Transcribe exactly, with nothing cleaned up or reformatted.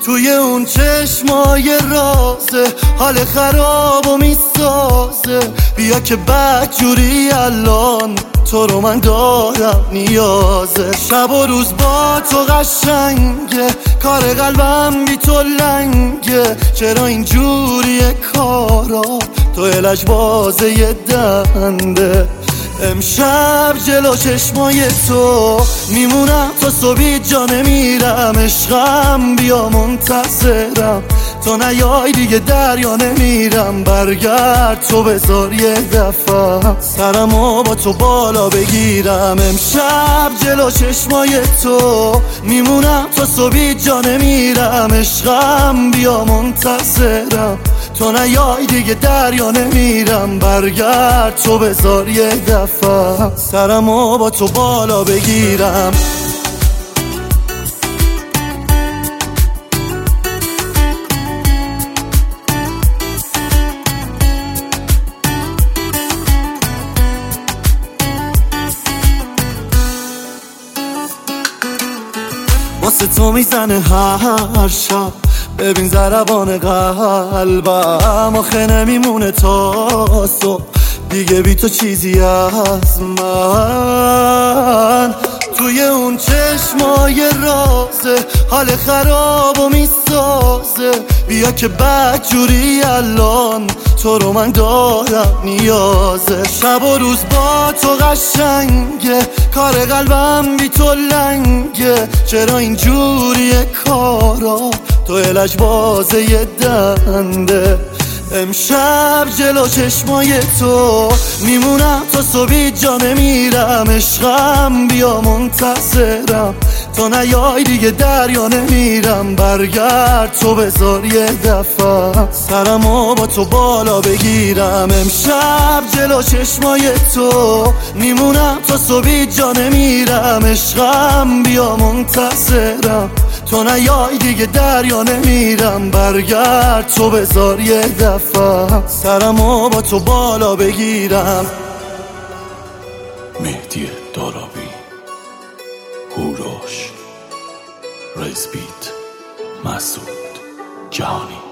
توی اون چشمای رازه حال خراب و میسازه. بیا که بدجوری الان تو رو من دارم نیازه. شب و روز با تو قشنگه، کار قلبم بی تو لنگه. چرا اینجوریه کارا، تو الش بازه یه دنده. امشب جلو چشمای تو میمونم تا صبح جا نمیرم. عشقم بیا منتظرم، تو نیای دیگه دریا نمیرم. برگرد تو بذار یه دفعه سرمو با تو بالا بگیرم. امشب جلو چشمای تو میمونم تا صبح جا نمیرم. عشقم بیا منتظرم، تو نیای دیگه دریا نمیرم. برگرد تو بذار یه دفعه سرمو با تو بالا بگیرم. واسه تو میزنه هر شب، ببین ضربان قلبم. آخه نمیمونه تا صبح دیگه بی تو چیزی از من. توی اون چشمای رازه حال خراب و میسازه. بیا که بدجوری الان تو رو من دارم نیازه. شب و روز با تو قشنگه، کار قلبم بی تو لنگه. چرا اینجوریه کارا، تو الش بازه یه دنده. امشب جلو چشمای تو میمونم تا صبح جا نمیرم. عشقم بیا منتظرم، تو نیای دیگه دریا نمیرم. برگرد تو بذار یه دفعه سرمو با تو بالا بگیرم. امشب جلو چشمای تو میمونم تا صبح جا نمیرم. عشقم بیا منتظرم، تو نیای دیگه دریا نمیرم. برگرد تو بذار یه دفعه سرمو با تو بالا بگیرم. مهدی دارابی، هوروش، ریزبیت، مسعود جهانی.